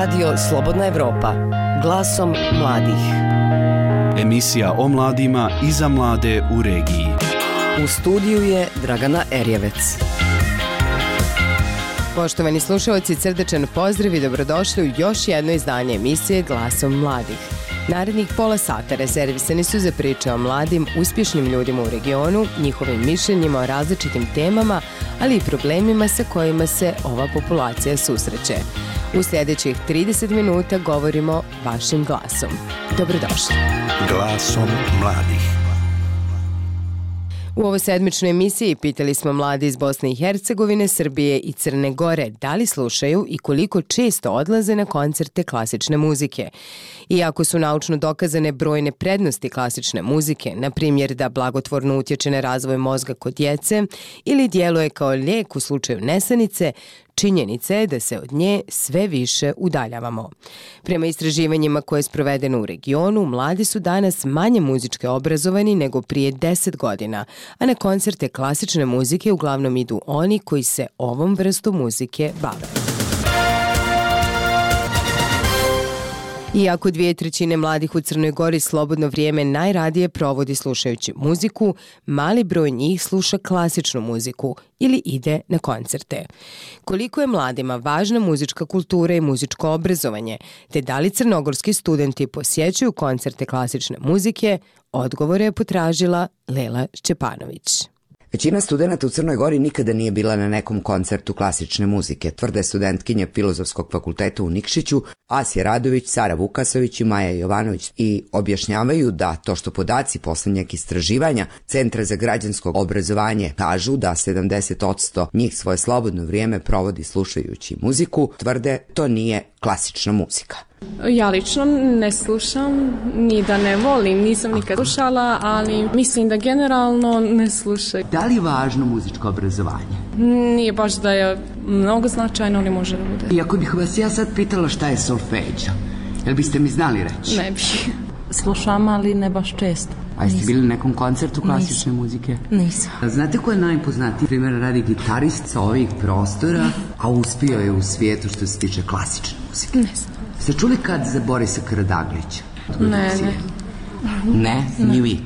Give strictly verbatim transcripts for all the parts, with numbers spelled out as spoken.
Radio Slobodna Evropa, glasom mladih. Emisija o mladima i za mlade u regiji. U studiju je Dragana Erjevec. Poštovani slušalci, srdečan pozdrav i dobrodošli u još jedno izdanje emisije Glasom mladih. Narednih pola sata rezervisani su za priče o mladim, uspješnim ljudima u regionu, njihovim mišljenjima o različitim temama, ali i problemima sa kojima se ova populacija susreće. U sljedećih trideset minuta govorimo vašim glasom. Dobrodošli. Glasom mladih. U ovoj sedmičnoj emisiji pitali smo mlade iz Bosne i Hercegovine, Srbije i Crne Gore da li slušaju i koliko često odlaze na koncerte klasične muzike. Iako su naučno dokazane brojne prednosti klasične muzike, na primjer da blagotvorno utječe na razvoj mozga kod djece ili djeluje kao lijek u slučaju nesanice, činjenica je da se od nje sve više udaljavamo. Prema istraživanjima koje je sprovedeno u regionu, mladi su danas manje muzički obrazovani nego prije deset godina, a na koncerte klasične muzike uglavnom idu oni koji se ovom vrstom muzike bave. Iako dvije trećine mladih u Crnoj Gori slobodno vrijeme najradije provodi slušajući muziku, mali broj njih sluša klasičnu muziku ili ide na koncerte. Koliko je mladima važna muzička kultura i muzičko obrazovanje, te da li crnogorski studenti posjećuju koncerte klasične muzike, odgovore je potražila Lela Šćepanović. Većina studenata u Crnoj Gori nikada nije bila na nekom koncertu klasične muzike, tvrde studentkinje Filozofskog fakulteta u Nikšiću, Asija Radović, Sara Vukasović i Maja Jovanović, i objašnjavaju da to što podaci posljednjeg istraživanja Centra za građansko obrazovanje kažu da sedamdeset posto njih svoje slobodno vrijeme provodi slušajući muziku, tvrde to nije klasična muzika. Ja lično ne slušam, ni da ne volim, nisam nikad slušala, ali mislim da generalno ne slušaju. Da li je važno muzičko obrazovanje? Nije baš da je mnogo značajno, ali može da bude. I ako bih vas ja sad pitala šta je solfeđo, jel biste mi znali reći? Ne bih. Slušam, ali ne baš često. A jeste bili na nekom koncertu klasične Nisam. muzike? Nisam. Znate ko je najpoznatiji? Primjer radi gitarist sa ovih prostora, a uspio je u svijetu što se tiče klasične muzike. Ne znam. Ste čuli kad za Borisa Karadaglića? Ne, ne. Ne, ni vi.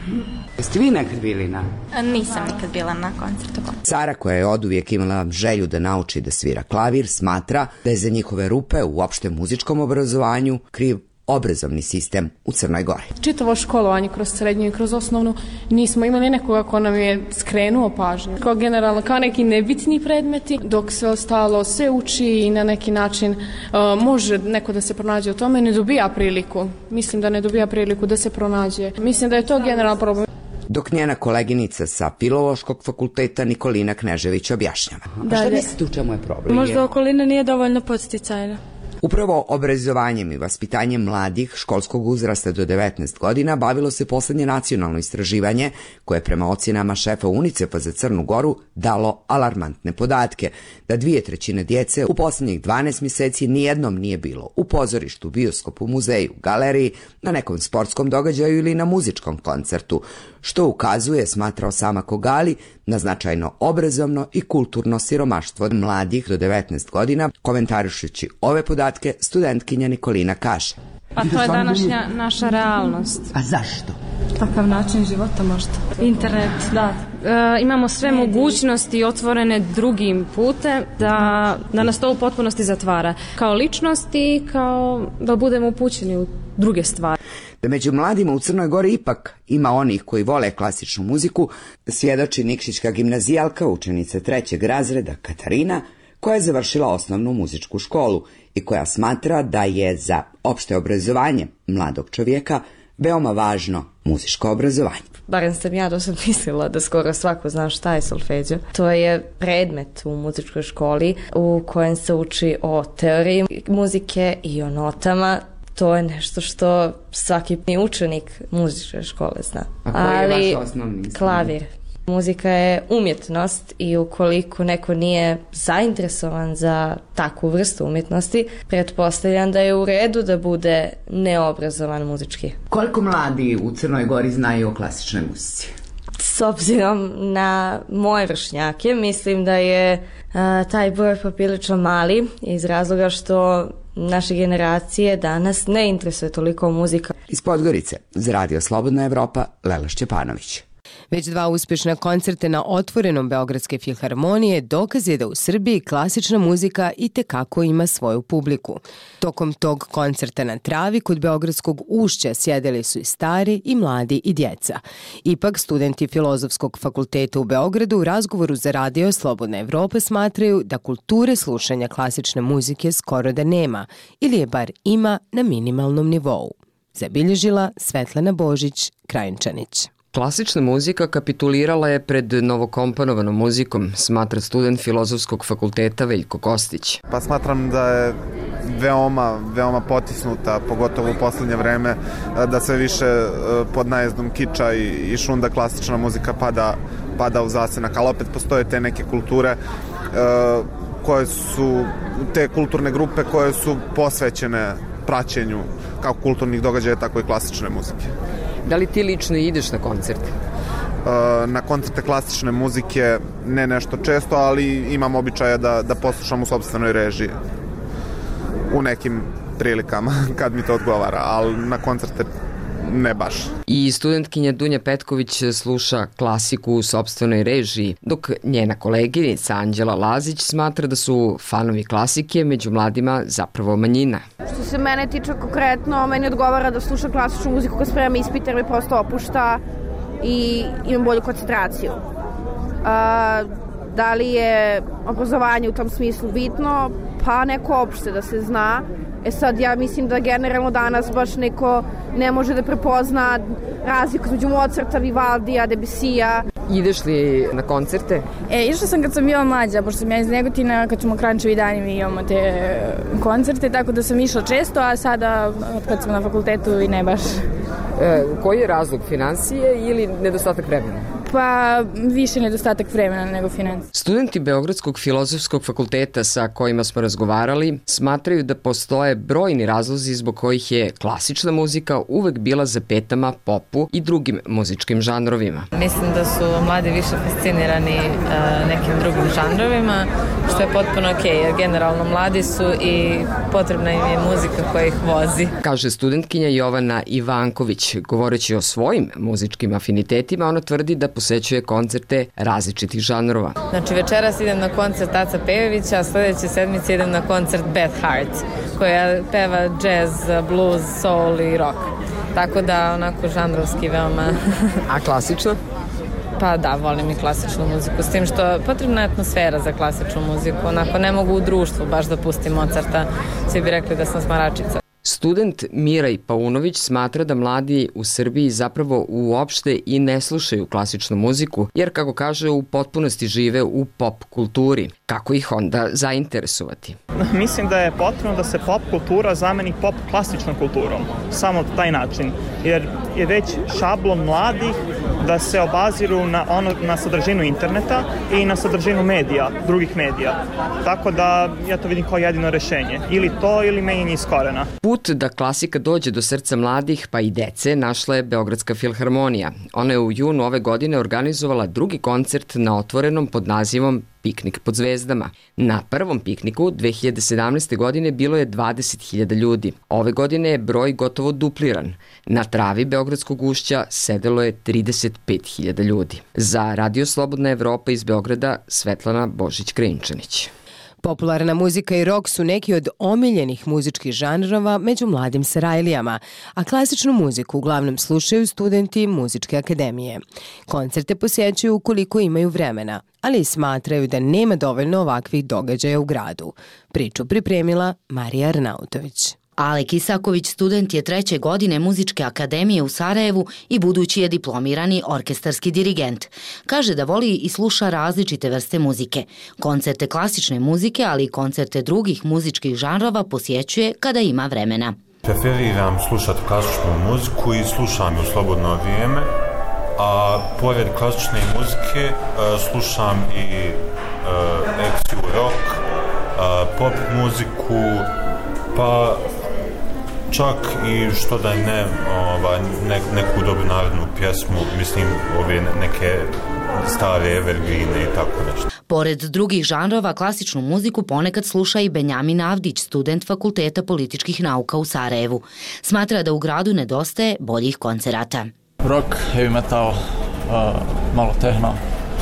Jeste vi nekad bili na? Nisam nikad bila na koncertu. Sara, koja je oduvijek imala želju da nauči da svira klavir, smatra da je za njihove rupe u opštem muzičkom obrazovanju kriv obrazovni sistem u Crnoj Gori. Čitavo školovanje kroz srednju i kroz osnovnu nismo imali nekoga ko nam je skrenuo pažnju. Kao generalno, kao neki nebitni predmeti, dok sve ostalo se uči i na neki način uh, može neko da se pronađe u tome, ne dobija priliku. Mislim da ne dobija priliku da se pronađe. Mislim da je to generalno problem. Dok njena koleginica sa Filološkog fakulteta Nikolina Knežević objašnjava. A šta mislite u čemu je problem? Možda okolina nije dovoljno podsticajna. Upravo obrazovanjem i vaspitanjem mladih školskog uzrasta do devetnaest godina bavilo se posljednje nacionalno istraživanje koje prema ocjenama šefa UNICEF-a za Crnu Goru dalo alarmantne podatke da dvije trećine djece u posljednjih dvanaest mjeseci nijednom nije bilo u pozorištu, bioskopu, muzeju, galeriji, na nekom sportskom događaju ili na muzičkom koncertu, što ukazuje, smatra Osama Kogali, na značajno obrazovno i kulturno siromaštvo mladih do devetnaest godina. Komentarišući ove podatke, studentkinja Nikolina kaže: Pa to je današnja naša realnost. A zašto? Takav način života možda. Internet, da. E, imamo sve mogućnosti otvorene drugim putem da, da nas to u potpunosti zatvara. Kao ličnosti, kao da budemo upućeni u druge stvari. Da među mladima u Crnoj Gori ipak ima onih koji vole klasičnu muziku, svjedoči nikšićka gimnazijalka, učenica trećeg razreda Katarina, koja je završila osnovnu muzičku školu i koja smatra da je za opšte obrazovanje mladog čovjeka veoma važno muzičko obrazovanje. Barem sam ja do sad mislila da skoro svako zna šta je solfeđo. To je predmet u muzičkoj školi u kojem se uči o teoriji muzike i o notama. To je nešto što svaki učenik muzičke škole zna. A koji je vaš osnovni? Klavir. Muzika je umjetnost i ukoliko neko nije zainteresovan za takvu vrstu umjetnosti, pretpostavljam da je u redu da bude neobrazovan muzički. Koliko mladi u Crnoj Gori znaju o klasičnoj muzici? S obzirom na moje vršnjake, mislim da je a, taj broj poprilično mali iz razloga što naše generacije danas ne interesuje toliko muzika. Iz Podgorice, za Radio Slobodna Evropa, Lela Šćepanović. Već dva uspešna koncerta na otvorenom Beogradske filharmonije dokaz je da u Srbiji klasična muzika i tekako ima svoju publiku. Tokom tog koncerta na travi kod Beogradskog ušća sjedeli su i stari i mladi i djeca. Ipak, studenti Filozofskog fakulteta u Beogradu u razgovoru za Radio Slobodna Evropa smatraju da kulture slušanja klasične muzike skoro da nema ili je bar ima na minimalnom nivou. Zabilježila Svetlana Božić, Krajinčanić. Klasična muzika kapitulirala je pred novokomponovanom muzikom, smatra student Filozofskog fakulteta Veljko Kostić. Pa smatram da je veoma, veoma potisnuta, pogotovo u poslednje vreme, da sve više pod najezdom kiča i, i šunda klasična muzika pada, pada u zasenak, ali opet postoje te neke kulture koje su, te kulturne grupe koje su posvećene praćenju kako kulturnih događaja, tako i klasične muzike. Da li ti lično ideš na koncerte? Na koncerte klasične muzike ne nešto često, ali imam običaja da, da poslušam u sopstvenoj režiji. U nekim prilikama, kad mi to odgovara, ali na koncerte ne baš. I studentkinja Dunja Petković sluša klasiku u sopstvenoj režiji, dok njena koleginica Anđela Lazić smatra da su fanovi klasike među mladima zapravo manjina. Što se mene tiče konkretno, meni odgovara da slušam klasičnu muziku kad sprema ispit jer me prosto opušta i imam bolju koncentraciju. A, da li je obrazovanje u tom smislu bitno? Pa neko opšte da se zna. E sad, ja mislim da generalno danas baš neko ne može da prepozna razliku između Mozarta, Vivaldija, Debusija. Ideš li na koncerte? E, išla sam kad sam bila mlađa, pošto sam ja iz Negotina, kad smo Krančevi dani mi imamo te koncerte, tako da sam išla često, a sada kad sam na fakultetu i ne baš. E, koji je razlog, financije ili nedostatak vremena? Pa više nedostatak vremena nego financije. Studenti Beogradskog filozofskog fakulteta sa kojima smo razgovarali smatraju da postoje brojni razlozi zbog kojih je klasična muzika uvek bila za petama popu i drugim muzičkim žanrovima. Mislim da su mladi više fascinirani uh, nekim drugim žanrovima, što je potpuno okej, jer generalno mladi su i potrebna im je muzika koja ih vozi. Kaže studentkinja Jovana Ivanković. Govoreći o svojim muzičkim afinitetima, ona tvrdi da posećuje koncerte različitih žanrova. Znači večeras idem na koncert Aca Pejevića, a sledeće sedmice idem na koncert Beth Hart, koja peva jazz, blues, soul i rock. Tako da onako žanrovski veoma... A klasično? Pa da, volim i klasičnu muziku, s tim što potrebna je atmosfera za klasičnu muziku. Onako ne mogu u društvu baš da pustim Mozarta, svi bi rekli da sam smaračica. Student Miraj Paunović smatra da mladi u Srbiji zapravo uopšte i ne slušaju klasičnu muziku, jer kako kaže u potpunosti žive u pop kulturi. Kako ih onda zainteresovati? Mislim da je potrebno da se pop kultura zameni pop klasičnom kulturom. Samo taj način. Jer je već šablon mladih da se obaziru na, ono, na sadržinu interneta i na sadržinu medija, drugih medija. Tako da ja to vidim kao jedino rešenje. Ili to ili menjanje iz korena. Put da klasika dođe do srca mladih pa i dece našla je Beogradska filharmonija. Ona je u junu ove godine organizovala drugi koncert na otvorenom pod nazivom Piknik pod zvezdama. Na prvom pikniku dve hiljade sedamnaeste. godine bilo je dvadeset hiljada ljudi. Ove godine je broj gotovo dupliran. Na travi Beogradskog ušća sedelo je trideset pet hiljada ljudi. Za Radio Slobodna Evropa iz Beograda, Svetlana Božić Krajinčanić. Popularna muzika i rock su neki od omiljenih muzičkih žanrova među mladim Sarajlijama, a klasičnu muziku uglavnom slušaju studenti Muzičke akademije. Koncerte posjećuju ukoliko imaju vremena, ali i smatraju da nema dovoljno ovakvih događaja u gradu. Priču pripremila Marija Arnautović. Alek Isaković student je treće godine Muzičke akademije u Sarajevu i budući je diplomirani orkestarski dirigent. Kaže da voli i sluša različite vrste muzike. Koncerte klasične muzike, ali i koncerte drugih muzičkih žanrova posjećuje kada ima vremena. Preferiram slušati klasičnu muziku i slušam u slobodno vrijeme, a pored klasične muzike slušam i akciju rock, pop muziku, pa čak i što da ne, ovaj, ne, neku dobru narodnu pjesmu, mislim ove neke stare evergrine i tako nešto. Pored drugih žanrova, klasičnu muziku ponekad sluša i Benjamin Avdić, student Fakulteta političkih nauka u Sarajevu. Smatra da u gradu nedostaje boljih koncerata. Rock, heavy metal, uh, malo tehno,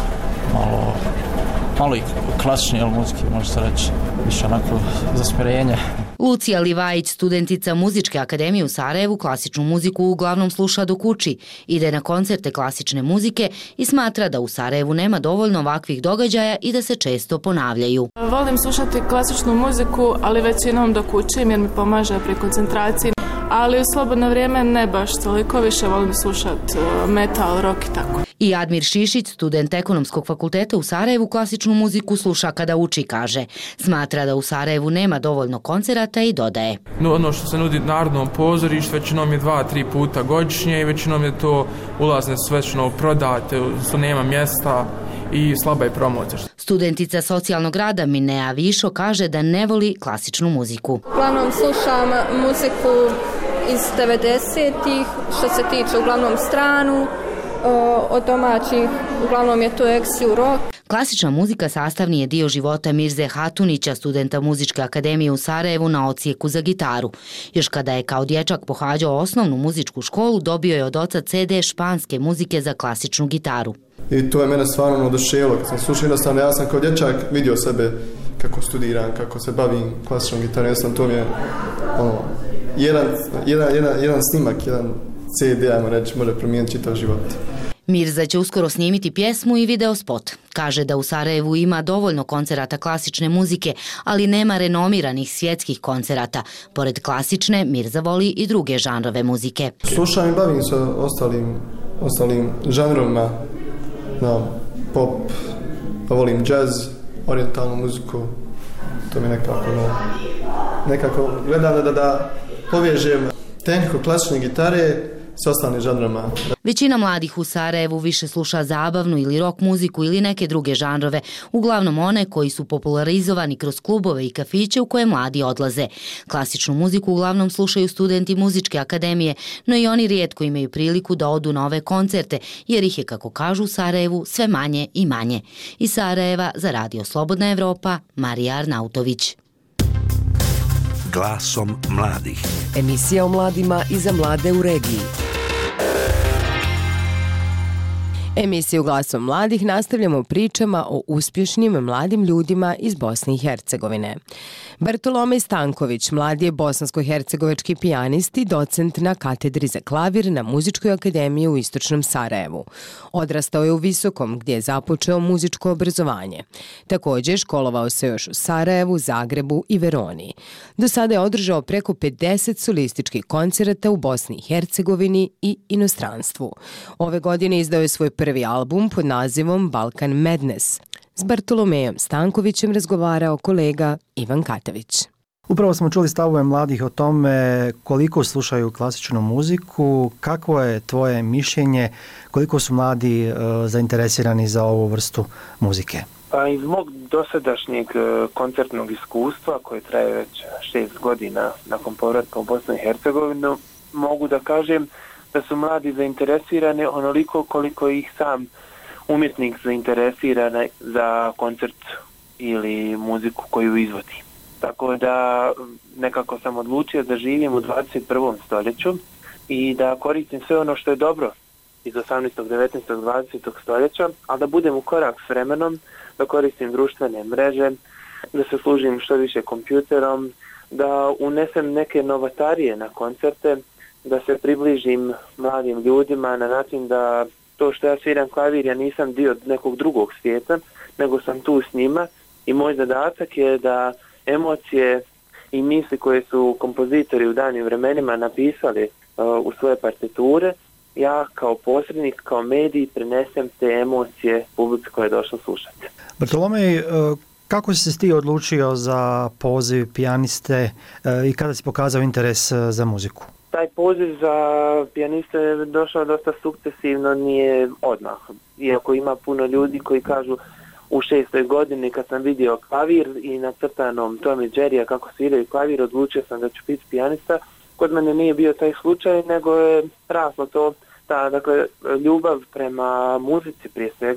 malo, malo i klasični jel, muziki, može se reći, više onako za smirenje. Lucija Livajić, studentica Muzičke akademije u Sarajevu, klasičnu muziku uglavnom sluša dok uči, ide na koncerte klasične muzike i smatra da u Sarajevu nema dovoljno ovakvih događaja i da se često ponavljaju. Volim slušati klasičnu muziku, ali većinom dok učim jer mi pomaže pri koncentraciji. Ali u slobodno vrijeme ne baš toliko, više volim slušati metal, rock i tako. I Admir Šišić, student Ekonomskog fakulteta u Sarajevu, klasičnu muziku sluša kada uči, kaže. Smatra da u Sarajevu nema dovoljno koncerata i dodaje. No, ono što se nudi Narodnom pozorištu većinom je dva, tri puta godišnje i većinom je to ulazne su većinom prodate, što nema mjesta i slaba je promocija. Studentica socijalnog rada Minea Višo kaže da ne voli klasičnu muziku. Uglavnom slušam muziku iz devedesetih, što se tiče uglavnom stranu, od domaćih, uglavnom je to eksiju rock. Klasična muzika sastavni je dio života Mirze Hatunića, studenta Muzičke akademije u Sarajevu na odsjeku za gitaru. Još kada je kao dječak pohađao osnovnu muzičku školu, dobio je od oca ce de španske muzike za klasičnu gitaru. I to je mene stvarno oduševilo. Kad sam slušao, jednostavno ja sam kao dječak vidio sebe kako studiram, kako se bavim klasičnom gitarom. Jednostavno to mi je ono, jedan, jedan, jedan, jedan snimak, jedan ce de, ajmo reći, može promijeniti čitav život. Mirza će uskoro snimiti pjesmu i video spot. Kaže da u Sarajevu ima dovoljno koncerata klasične muzike, ali nema renomiranih svjetskih koncerata. Pored klasične, Mirza voli i druge žanrove muzike. Slušam i bavim se ostalim, ostalim žanrovima, no, pop, pa volim jazz, orijentalnu muziku. To mi nekako, no, nekako gledam da, da, da povežem tehniku klasične gitare s ostalim žanrama. Većina mladih u Sarajevu više sluša zabavnu ili rock muziku ili neke druge žanrove, uglavnom one koji su popularizovani kroz klubove i kafiće u koje mladi odlaze. Klasičnu muziku uglavnom slušaju studenti Muzičke akademije, no i oni rijetko imaju priliku da odu na ove koncerte, jer ih je, kako kažu u Sarajevu, sve manje i manje. Iz Sarajeva za Radio Slobodna Evropa, Marija Arnautović. Glasom mladih. Emisija o mladima i za mlade u regiji. Emisiju Glasom mladih nastavljamo pričama o uspješnim mladim ljudima iz Bosne i Hercegovine. Bartolomej Stanković, mladi je bosansko-hercegovački pijanist i docent na katedri za klavir na Muzičkoj akademiji u Istočnom Sarajevu. Odrastao je u Visokom, gdje je započeo muzičko obrazovanje. Također školovao se još u Sarajevu, Zagrebu i Veroni. Do sada je održao preko pedeset solističkih koncerata u Bosni i Hercegovini i inostranstvu. Ove godine izdao je svoj prvi album pod nazivom Balkan Madness. S Bartolomejom Stankovićem razgovarao kolega Ivan Katavić. Upravo smo čuli stavove mladih o tome koliko slušaju klasičnu muziku, kakvo je tvoje mišljenje, koliko su mladi uh, zainteresirani za ovu vrstu muzike? Pa iz mog dosadašnjeg koncertnog iskustva, koje traje već šest godina nakon povratka u Bosnu i Hercegovinu, mogu da kažem da su mladi zainteresirani onoliko koliko ih sam umjetnik zainteresirana za koncert ili muziku koju izvodi. Tako da nekako sam odlučio da živim u dvadeset prvom stoljeću i da koristim sve ono što je dobro iz osamnaestog, devetnaestog, dvadesetog stoljeća, ali da budem u korak s vremenom, da koristim društvene mreže, da se služim što više kompjuterom, da unesem neke novatarije na koncerte, da se približim mladim ljudima na način da to što ja sviram klavir, ja nisam dio nekog drugog svijeta, nego sam tu s njima i moj zadatak je da emocije i misli koje su kompozitori u danim vremenima napisali uh, u svoje partiture, ja kao posrednik, kao medij prenesem te emocije publici koje je došlo slušati. Bartolomej, kako si se ti odlučio za poziv pijaniste i kada si pokazao interes za muziku? Taj poziv za pijaniste je došao dosta sukcesivno, nije odmah. Iako ima puno ljudi koji kažu u šestoj godini kad sam vidio klavir i nacrtanom Tom i Jerrya kako sviraju klavir, odlučio sam da ću biti pijanista. Kod mene nije bio taj slučaj, nego je raslo to, ta dakle, ljubav prema muzici prije svega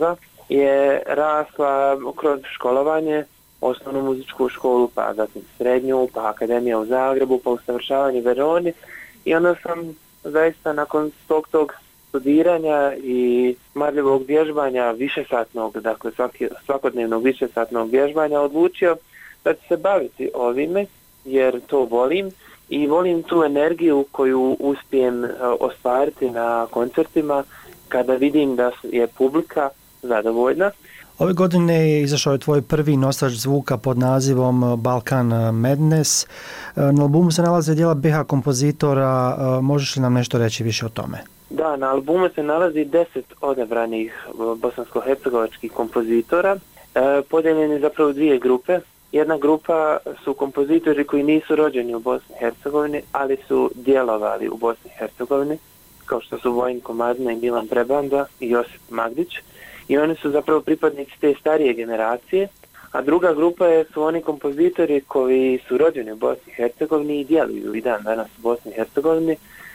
je rasla kroz školovanje, osnovnu muzičku školu, pa zatim srednju, pa akademija u Zagrebu, pa usavršavanje u Veroni i onda sam zaista nakon tog tog studiranja i marljivog vježbanja višesatnog, dakle svaki, svakodnevnog višesatnog vježbanja odlučio da ću se baviti ovime jer to volim i volim tu energiju koju uspijem ostvariti na koncertima kada vidim da je publika zadovoljna. Ove godine je izašao tvoj prvi nosač zvuka pod nazivom Balkan Madness. Na albumu se nalaze djela be ha kompozitora. Možeš li nam nešto reći više o tome? Da, na albumu se nalazi deset odabranih bosansko-hercegovačkih kompozitora, podijeljeni zapravo dvije grupe. Jedna grupa su kompozitori koji nisu rođeni u Bosni i Hercegovini, ali su djelovali u Bosni i Hercegovini, kao što su Vojin Komadina i Milan Prebanda i Josip Magdić. I oni su zapravo pripadnici te starije generacije, a druga grupa je, su oni kompozitori koji su rođeni u Bosni i Hercegovini i djeluju i dan danas u Bosni i Hercegovini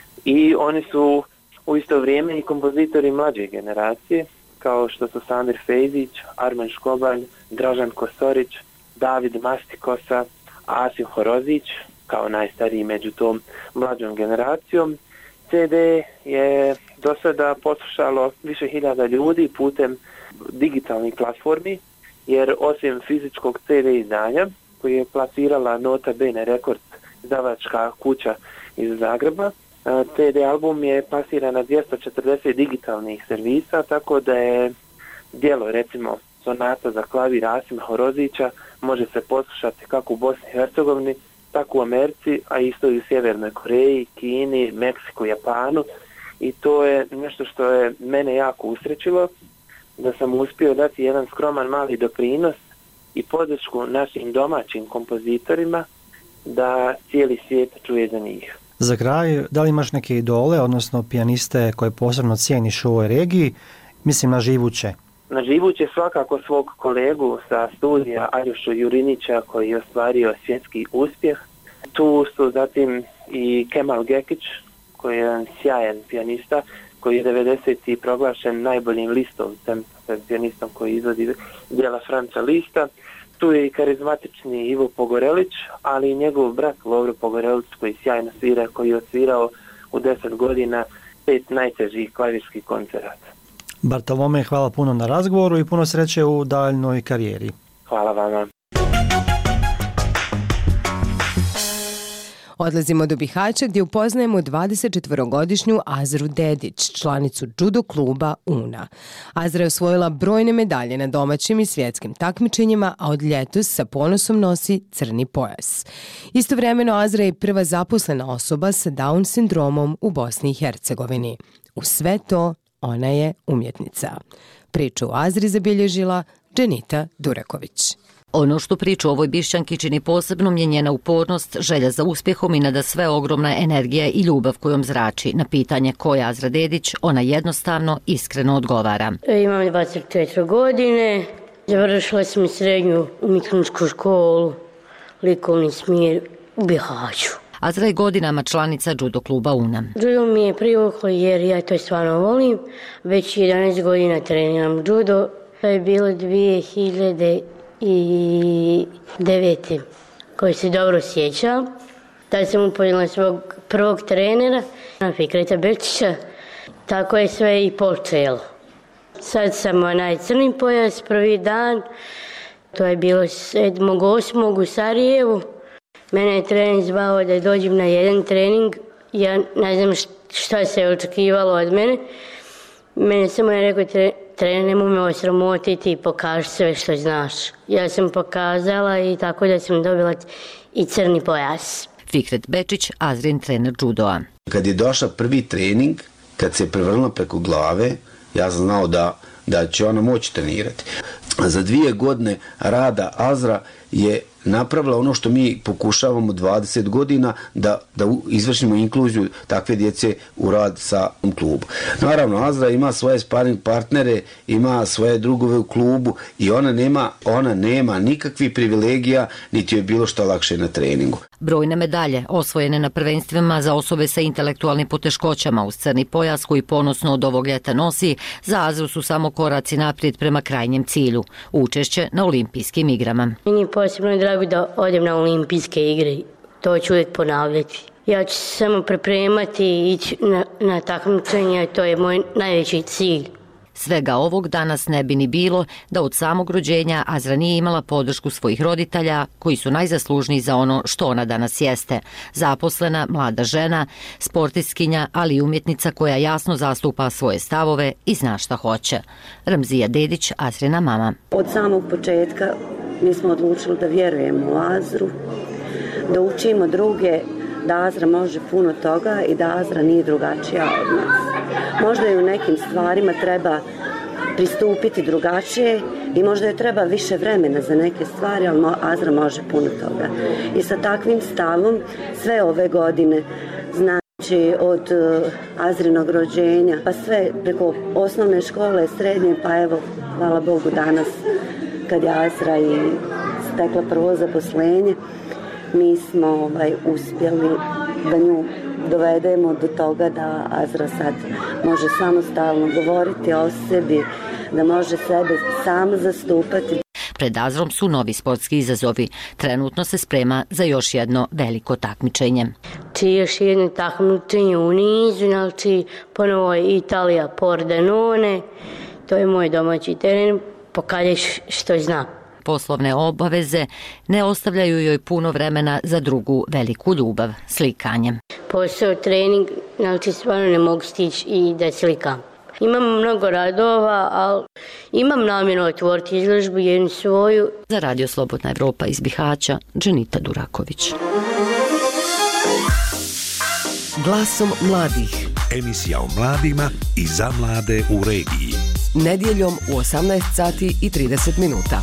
i oni su u isto vrijeme i kompozitori mlađe generacije, kao što su Samir Fejzić, Armen Škobalj, Dražan Kosorić, David Mastikosa, Asim Horozić, kao najstariji među tom mlađom generacijom. ce de je do sada poslušalo više hiljada ljudi putem digitalnih platformi, jer osim fizičkog ce de izdanja, koji je plasirala Nota Bene Records, izdavačka kuća iz Zagreba, ce de album je plasiran na dvjesto četrdeset digitalnih servisa, tako da je djelo, recimo, sonata za klavir Asima Horozića može se poslušati kako u Bosni i Hercegovini, tako u Americi, a isto i u Sjevernoj Koreji, Kini, Meksiku, Japanu. I to je nešto što je mene jako usrećilo, da sam uspio dati jedan skroman mali doprinos i podršku našim domaćim kompozitorima da cijeli svijet čuje za njih. Za kraj, da li imaš neke idole, odnosno pijaniste koje posebno cijeniš u ovoj regiji? Mislim na živuće. Na živuće svakako svog kolegu sa studija Aljošu Jurinića koji je ostvario svjetski uspjeh. Tu su zatim i Kemal Gekić koji je jedan sjajan pijanista koji je devedesetih proglašen najboljim listovcem, pijanistom koji izvodi djela Franca Lista. Tu je i karizmatični Ivo Pogorelić, ali i njegov brat Lovro Pogorelić koji sjajno svira, koji je odsvirao u deset godina pet najtežih klavirskih koncerata. Bartolome, hvala puno na razgovoru i puno sreće u daljnoj karijeri. Hvala vama. Odlazimo do Bihaća gdje upoznajemo dvadesetčetvorogodišnju Azru Dedić, članicu judo kluba Una. Azra je osvojila brojne medalje na domaćim i svjetskim takmičenjima, a od ljetos sa ponosom nosi crni pojas. Istovremeno Azra je prva zaposlena osoba sa Down sindromom u Bosni i Hercegovini. U sve to ona je umjetnica. Priču o Azri zabilježila Dženita Duraković. Ono što priču o ovoj Bišćanki čini posebnom je njena upornost, želja za uspjehom i nada sve ogromna energija i ljubav kojom zrači. Na pitanje ko je Azra Dedić, ona jednostavno, iskreno odgovara. Imam dvadeset četiri godine, završila sam srednju umjetničku školu, likovni smjer u Bihaću. Azra je godinama članica judo kluba Una. Judo mi je privuklo jer ja to stvarno volim. Već jedanaest godina treniram judo. To je bilo dvije hiljade devete. koji se dobro sjećam. Tada sam upoznala svog prvog trenera, Fikreta Bečića. Tako je sve i počelo. Sad sam onaj crni pojas, prvi dan. To je bilo sedmog osmog u Sarajevu. Mene je trener zvao da dođem na jedan trening. Ja ne znam šta se je očekivalo od mene. Mene samo je rekao, trener, nemoj me osramotiti i pokaži sve što znaš. Ja sam pokazala i tako da sam dobila i crni pojas. Fikret Bečić, Azrin trener judoa. Kad je došao prvi trening, kad se je prevrnulo preko glave, ja sam znao da, da će ona moći trenirati. Za dvije godine rada Azra je napravila ono što mi pokušavamo dvadeset godina, da, da izvršimo inkluziju takve djece u rad sa klubu. Naravno, Azra ima svoje sparing partnere, ima svoje drugove u klubu i ona nema, ona nema nikakvih privilegija, niti je bilo što lakše na treningu. Brojne medalje osvojene na prvenstvima za osobe sa intelektualnim poteškoćama uz crni pojas koji ponosno od ovog ljeta nosi, za Azru su samo koraci naprijed prema krajnjem cilju, učešće na olimpijskim igrama. Meni je posebno drago da odem na olimpijske igre, to ću uvijek ponavljati. Ja ću se samo pripremati i ići na, na takmičenje, to je moj najveći cilj. Svega ovog danas ne bi ni bilo da od samog rođenja Azra nije imala podršku svojih roditelja koji su najzaslužniji za ono što ona danas jeste. Zaposlena, mlada žena, sportistkinja, ali i umjetnica koja jasno zastupa svoje stavove i zna šta hoće. Ramzija Dedić, Azrina mama. Od samog početka mi smo odlučili da vjerujemo u Azru, da učimo druge da Azra može puno toga i da Azra nije drugačija od nas. Možda i u nekim stvarima treba pristupiti drugačije i možda je treba više vremena za neke stvari, ali Azra može puno toga. I sa takvim stavom sve ove godine, znači od Azrinog rođenja, pa sve preko osnovne škole, srednje, pa evo, hvala Bogu danas, kad je Azra i stekla prvo zaposlenje, mi smo ovaj, uspjeli da nju dovedemo do toga da Azra sad može samostalno govoriti o sebi, da može sebe sam zastupati. Pred Azrom su novi sportski izazovi. Trenutno se sprema za još jedno veliko takmičenje. Či još jedno takmičenje u nizu, znači ponovo je Italija Pordenone, to je moj domaći teren, pokaže što zna. Poslovne obaveze ne ostavljaju joj puno vremena za drugu veliku ljubav, slikanje. Posao, trening, znači stvarno ne mogu stići i da slikam. Imam mnogo radova, ali imam namjeru otvoriti izložbu jednu svoju. Za Radio Slobodna Evropa iz Bihaća, Dženita Duraković. Glasom mladih. Emisija o mladima i za mlade u regiji. Nedjeljom u osamnaest sati i trideset minuta.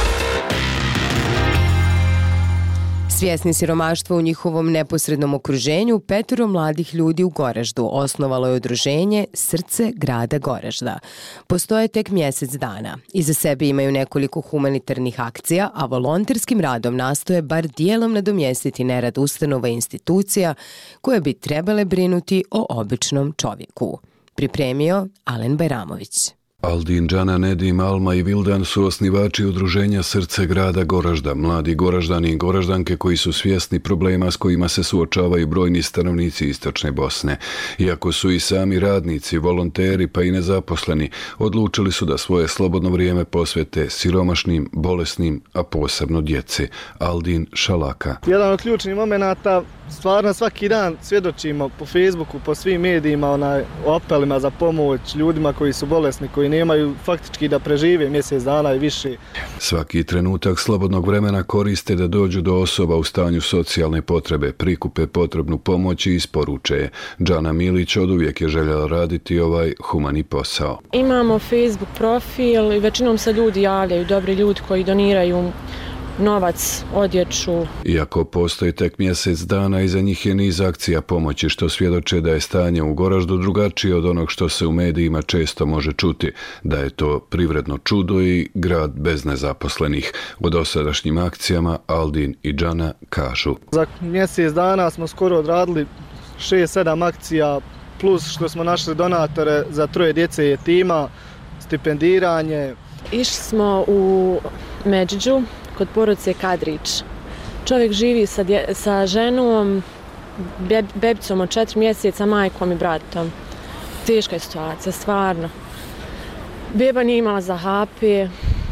Svjesni siromaštva u njihovom neposrednom okruženju, petoro mladih ljudi u Goraždu osnovalo je udruženje Srce grada Goražda. Postoje tek mjesec dana. Iza sebe imaju nekoliko humanitarnih akcija, a volonterskim radom nastoje bar dijelom nadomjestiti nerad ustanova i institucija koje bi trebale brinuti o običnom čovjeku. Pripremio Alen Bajramović. Aldin, Džana, Nedim, Alma i Vildan su osnivači udruženja Srce grada Goražda, mladi Goraždani i Goraždanke koji su svjesni problema s kojima se suočavaju brojni stanovnici istočne Bosne. Iako su i sami radnici, volonteri pa i nezaposleni, odlučili su da svoje slobodno vrijeme posvete siromašnim, bolesnim, a posebno djeci. Aldin Šalaka. Jedan od ključnih momenata, stvarno svaki dan svjedočimo po Facebooku, po svim medijima, onaj, o apelima za pomoć ljudima koji su bolesni, koji nemaju faktički da prežive mjesec dana i više. Svaki trenutak slobodnog vremena koriste da dođu do osoba u stanju socijalne potrebe, prikupe potrebnu pomoć i isporuče. Džana Milić oduvijek je željela raditi ovaj humani posao. Imamo Facebook profil i većinom se ljudi javljaju, dobri ljudi koji doniraju novac, odjeću. Iako postoji tek mjesec dana, iza njih je niz akcija pomoći što svjedoče da je stanje u Goraždu drugačije od onog što se u medijima često može čuti, da je to privredno čudo i grad bez nezaposlenih. U dosadašnjim akcijama Aldin i Džana kažu. Za mjesec dana smo skoro odradili šest sedam akcija, plus što smo našli donatore za troje djece jetima, stipendiranje. Išli smo u Međuđu, kod porodice Kadrić. Čovjek živi sa, dje, sa ženom, beb, bebicom od četiri mjeseca, majkom i bratom. Teška je situacija, stvarno. Beba nije imala za hape,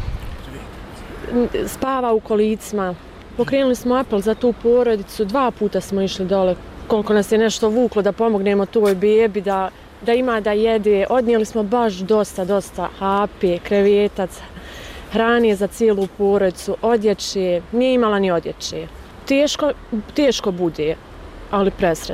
spava u kolicima. Pokrenuli smo apel za tu porodicu, dva puta smo išli dole, koliko nas je nešto vuklo da pomognemo toj bebi, da, da ima da jede. Odnijeli smo baš dosta, dosta hape, krevetac, hrane za cijelu porodicu, odjeće, nije imala ni odjeće. Teško, teško bude, ali presretno.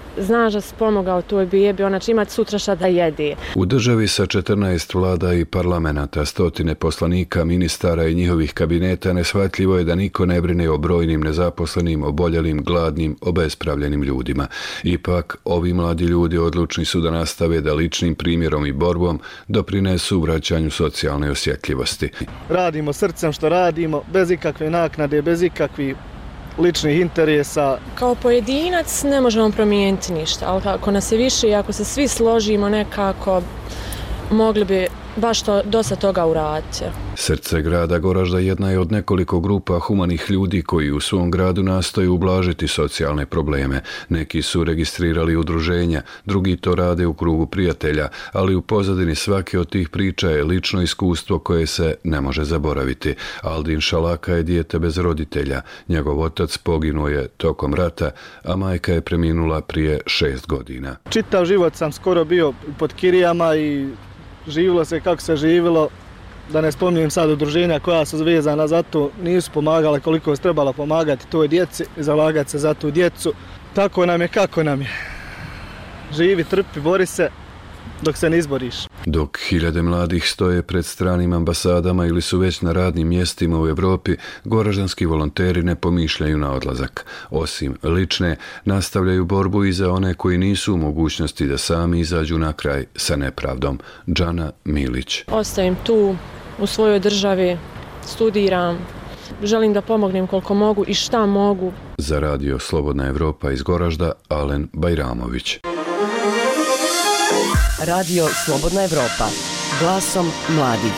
znaš da si pomogao toj bebi, ona će imati sutra šta da jede. U državi sa četrnaest vlada i parlamenta, stotine poslanika, ministara i njihovih kabineta, neshvatljivo je da niko ne brine o brojnim nezaposlenim, oboljelim, gladnim, obespravljenim ljudima. Ipak, ovi mladi ljudi odlučni su da nastave da ličnim primjerom i borbom doprinesu vraćanju socijalne osjetljivosti. Radimo srcem što radimo, bez ikakve naknade, bez ikakvih ličnih interesa. Kao pojedinac ne možemo promijeniti ništa, ali ako nas je više i ako se svi složimo nekako, mogli bi baš to, dosta toga uraditi. Srce grada Goražda jedna je od nekoliko grupa humanih ljudi koji u svom gradu nastoje ublažiti socijalne probleme. Neki su registrirali udruženja, drugi to rade u krugu prijatelja, ali u pozadini svake od tih priča je lično iskustvo koje se ne može zaboraviti. Aldin Šalaka je dijete bez roditelja. Njegov otac poginuo je tokom rata, a majka je preminula prije šest godina. Čitav život sam skoro bio pod kirijama i živilo se kako se živilo, da ne spominjem sad udruženja koja su vezana za to, nisu pomagala koliko je trebala pomagati toj djeci i zalagati se za tu djecu. Tako nam je kako nam je. Živi, trpi, bori se dok se ne izboriš. Dok hiljade mladih stoje pred stranim ambasadama ili su već na radnim mjestima u Evropi, goraždanski volonteri ne pomišljaju na odlazak. Osim lične, nastavljaju borbu i za one koji nisu u mogućnosti da sami izađu na kraj sa nepravdom. Džana Milić. Ostavim tu u svojoj državi, studiram, želim da pomognem koliko mogu i šta mogu. Za radio Slobodna Evropa iz Goražda, Alen Bajramović. Radio Slobodna Evropa, glasom mladih.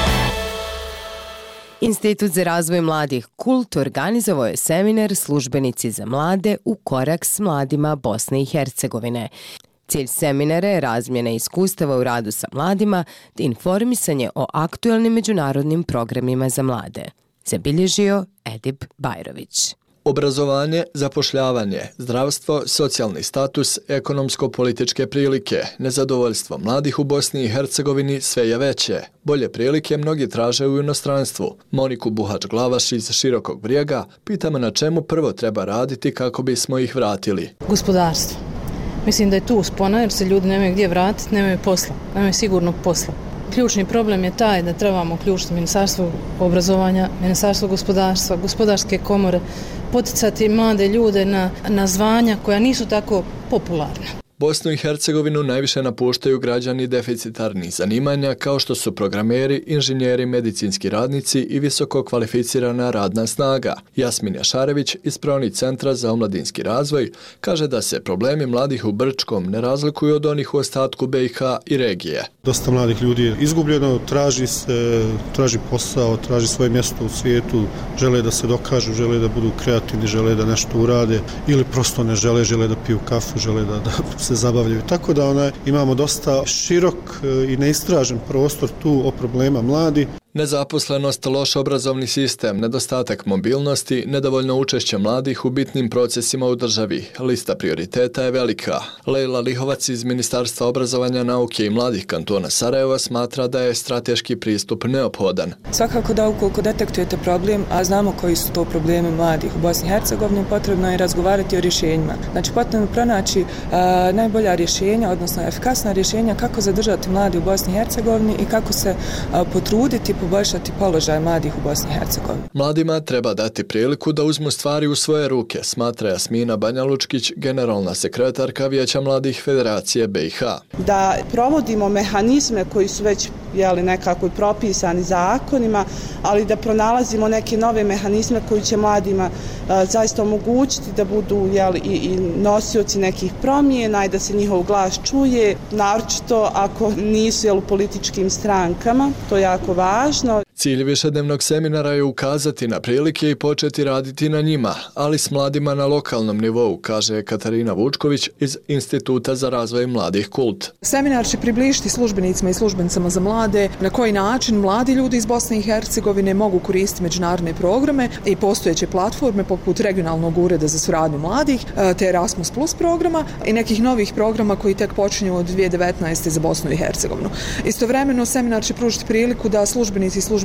Institut za razvoj mladih Kult organizovao je seminar Službenici za mlade u korak s mladima Bosne i Hercegovine. Cilj seminara je razmjena iskustava u radu sa mladima te informisanje o aktuelnim međunarodnim programima za mlade. Zabilježio Edip Bajrović. Obrazovanje, zapošljavanje, zdravstvo, socijalni status, ekonomsko-političke prilike, nezadovoljstvo mladih u Bosni i Hercegovini sve je veće. Bolje prilike mnogi traže u inostranstvu. Moniku Buhač-Glavaš iz Širokog Brijega pitamo na čemu prvo treba raditi kako bismo ih vratili. Gospodarstvo. Mislim da je tu uspona jer se ljudi nemaju gdje vratiti, nemaju posla, nemaju sigurnog posla. Ključni problem je taj da trebamo uključiti Ministarstvo obrazovanja, Ministarstvo gospodarstva, gospodarske komore, poticati mlade ljude na, na zvanja koja nisu tako popularna. Bosnu i Hercegovinu najviše napuštaju građani deficitarnih zanimanja kao što su programeri, inženjeri, medicinski radnici i visoko kvalificirana radna snaga. Jasmin Jašarević iz Pravni centra za omladinski razvoj kaže da se problemi mladih u Brčkom ne razlikuju od onih u ostatku B i H i regije. Dosta mladih ljudi je izgubljeno, traži se, traži posao, traži svoje mjesto u svijetu, žele da se dokažu, žele da budu kreativni, žele da nešto urade ili prosto ne žele, žele da piju kafu, žele da, da se zabavljaju. Tako da ona, imamo dosta širok i neistražen prostor tu o problema mladi. Nezaposlenost, loš obrazovni sistem, nedostatak mobilnosti, nedovoljno učešće mladih u bitnim procesima u državi. Lista prioriteta je velika. Lejla Lihovac iz Ministarstva obrazovanja, nauke i mladih kantona Sarajeva smatra da je strateški pristup neophodan. Svakako da ukoliko detektujete problem, a znamo koji su to problemi mladih u Bosni i Hercegovini, potrebno je razgovarati o rješenjima. Znači potrebno je pronaći a, najbolja rješenja, odnosno efikasna rješenja kako zadržati mladi u Bosni i Hercegovini i kako se a, potruditi poboljšati položaj mladih u Bosni i Hercegovini. Mladima treba dati priliku da uzmu stvari u svoje ruke, smatra Jasmina Banja-Lučkić, generalna sekretarka Vijeća mladih Federacije B i H. Da provodimo mehanizme koji su već jeli, nekako propisani zakonima, ali da pronalazimo neke nove mehanizme koji će mladima a, zaista omogućiti da budu jeli, i, i nosioci nekih promjena i da se njihov glas čuje, naročito ako nisu jel, u političkim strankama, to je jako važno. Cilj višednevnog seminara je ukazati na prilike i početi raditi na njima, ali s mladima na lokalnom nivou, kaže Katarina Vučković iz Instituta za razvoj mladih Kult. Seminar će približiti službenicima i službenicama za mlade na koji način mladi ljudi iz Bosne i Hercegovine mogu koristiti međunarodne programe i postojeće platforme poput regionalnog ureda za suradnju mladih, te Erasmus Plus programa i nekih novih programa koji tek počinju od dvije tisuće devetnaeste. za Bosnu i Hercegovinu. Istovremeno seminar će pružiti priliku da službenici i službenici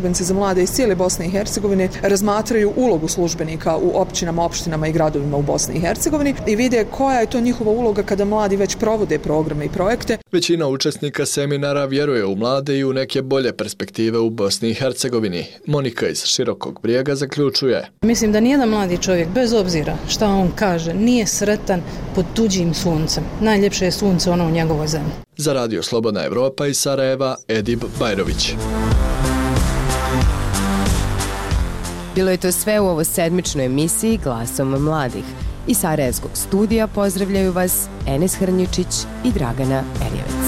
službenici za mlade iz cijele Bosne i Hercegovine razmatraju ulogu službenika u općinama, opštinama i gradovima u Bosni i Hercegovini i vide koja je to njihova uloga kada mladi već provode programe i projekte. Većina učesnika seminara vjeruje u mlade i u neke bolje perspektive u Bosni i Hercegovini. Monika iz Širokog Brijega zaključuje. Mislim da nijedan mladi čovjek, bez obzira šta on kaže, nije sretan pod tuđim suncem. Najljepše je sunce ono u njegovoj zemlji. Za Radio Slobodna Evropa iz Sarajeva, Edib Bajrović. Bilo je to sve u ovoj sedmičnoj emisiji Glasom mladih. Iz Sarajevskog studija pozdravljaju vas Enes Hrnjučić i Dragana Erjevec.